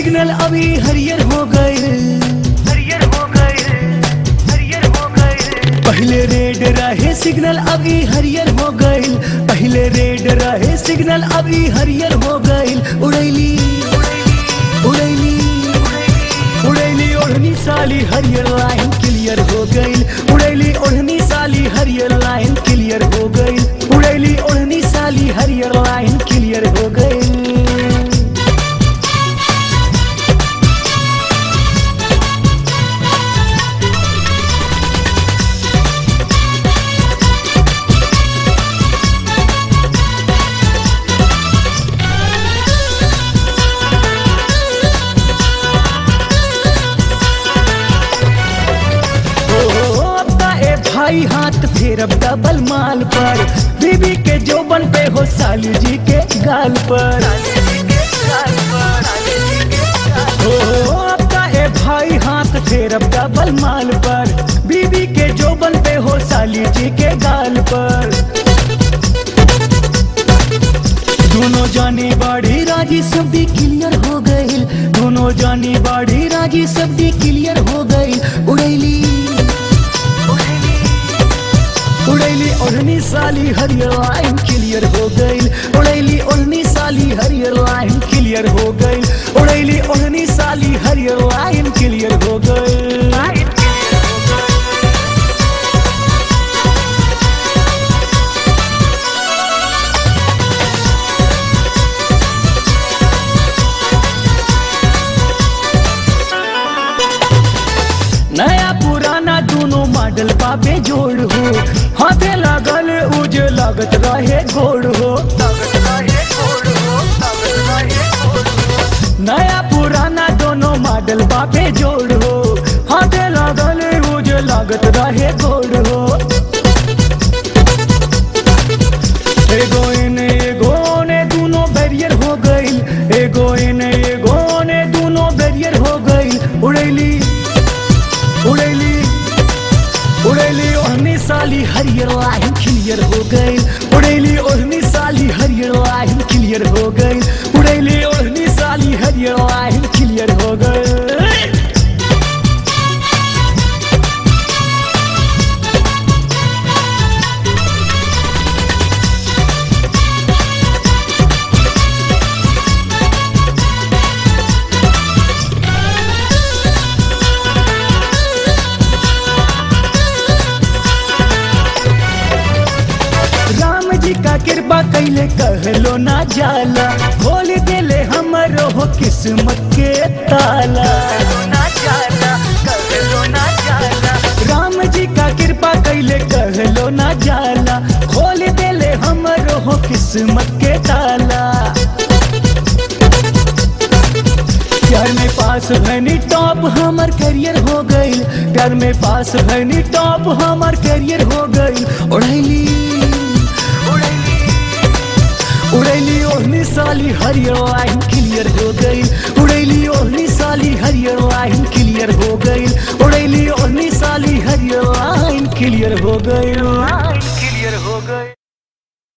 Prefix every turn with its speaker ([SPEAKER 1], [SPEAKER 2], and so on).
[SPEAKER 1] Signal अभी हरियर हो गए, हरियर हो गए, हरियर हो गए। पहले रेड रहे सिग्नल अभी हरियर हो गए, पहले रेड रहे सिग्नल अभी हरियर हो गए। उड़ैली उड़ैली उड़ैली ओढ़नी साली हरियर लाइन क्लियर हो गई, उड़ैली ओढ़नी साली हरियर लाइन क्लियर हो गई, उड़ैली ओढ़नी साली हरियर लाइन क्लियर हो गई। भाई हाथ फेरब डबल माल पर, बीबी के जोबन पे हो साली जी के गाल पर। आपका ए भाई हाथ फेरब डबल माल पर, बीबी के जोबन पे हो साली जी के गाल पर। दोनों जाने बाड़ी राजी सब्दी क्लियर हो गई, दोनों जाने बाड़ी राजी सब्दी क्लियर हो गई। उड़ैली उड़ैली ओढ़नी साली हरियर लाइन क्लियर हो गई, उड़ैली ओढ़नी साली हरियर लाइन क्लियर हो गई, उड़ैली ओढ़नी साली हरियर लाइन क्लियर हो गई। नया पुराना दोनों मॉडल पापे जोड़ हो, हाथे लागल उज लागत रहे घोड़ हो। नया पुराना दोनों मॉडल पापे जोड़ हो, हाथे लागल उज लागत रहे घोड़ हो। एगो ने दोनों बैरियर हो गई, एगो ने दोनों बैरियर हो गई। उड़ैली उड़ैली उड़ैली ओढ़नी साली हरियर लाइन क्लियर हो गई, उड़ैली ओढ़नी साली हरियर लाइन क्लियर हो गई, उड़ैली ओढ़नी साली हरियर लाइन क्लियर हो गई। का कृपा कैले कहलो ना जाला, खोल देले हमरो हो किस्मत के ताला। राम जी का कृपा कैले कहलो ना जाला, खोल देले हमरो हो किस्मत के ताला। प्यार में पास भनी टॉप हमार करियर हो गई, प्यार में पास भनी टॉप हमार करियर हो गई। उड़ैली उड़ैली ओढ़नी साली हरियर लाइन क्लियर हो गई, उड़ैली ओढ़नी साली हरियर लाइन क्लियर हो गई, उड़ैली ओढ़नी साली हरियर लाइन क्लियर हो गई।